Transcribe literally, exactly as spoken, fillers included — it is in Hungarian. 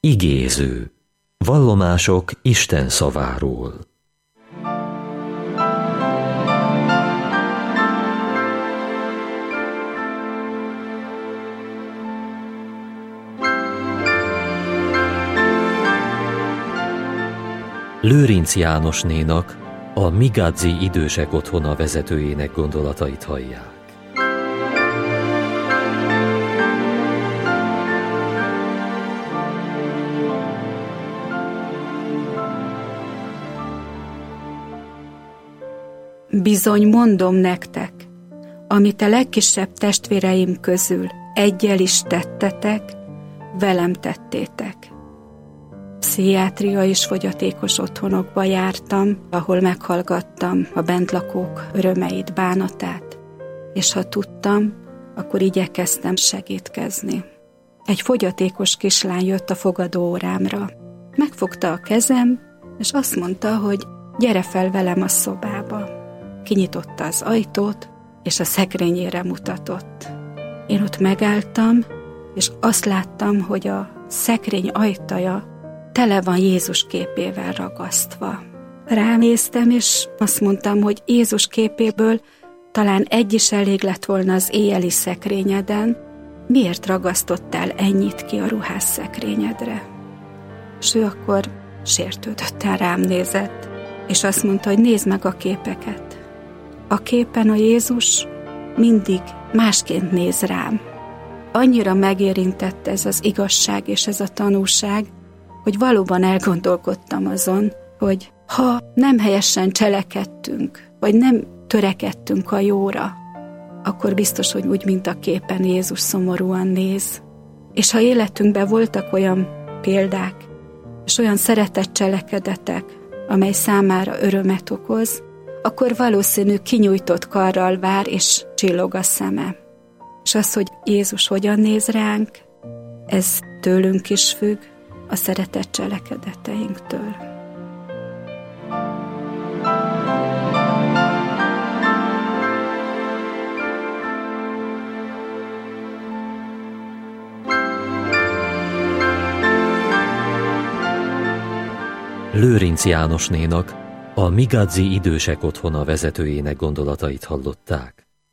Igéző. Vallomások Isten szaváról. Lőrinc Jánosnénak, a Migazzi Idősek Otthona vezetőjének gondolatait hallják. Bizony mondom nektek, amit a legkisebb testvéreim közül eggyel is tettetek, velem tettétek. Pszichiátria és fogyatékos otthonokba jártam, ahol meghallgattam a bentlakók örömeit, bánatát, és ha tudtam, akkor igyekeztem segítkezni. Egy fogyatékos kislány jött a fogadóórámra. Megfogta a kezem, és azt mondta, hogy gyere fel velem a szobába. Kinyitotta az ajtót, és a szekrényére mutatott. Én ott megálltam, és azt láttam, hogy a szekrény ajtaja tele van Jézus képével ragasztva. Ránéztem, és azt mondtam, hogy Jézus képéből talán egy is elég lett volna az éjjeli szekrényeden. Miért ragasztottál ennyit ki a ruhás szekrényedre? És ő akkor sértődötten rám nézett, és azt mondta, hogy nézd meg a képeket. A képen a Jézus mindig másként néz rám. Annyira megérintett ez az igazság és ez a tanúság, hogy valóban elgondolkodtam azon, hogy ha nem helyesen cselekedtünk, vagy nem törekedtünk a jóra, akkor biztos, hogy úgy, mint a képen Jézus szomorúan néz. És ha életünkben voltak olyan példák, és olyan szeretett cselekedetek, amely számára örömet okoz, akkor valószínű kinyújtott karral vár, és csillog a szeme. És az, hogy Jézus hogyan néz ránk, ez tőlünk is függ, a szeretett cselekedeteinktől. Lőrinc Jánosnénak, a Migazzi Idősek Otthona vezetőjének gondolatait hallották.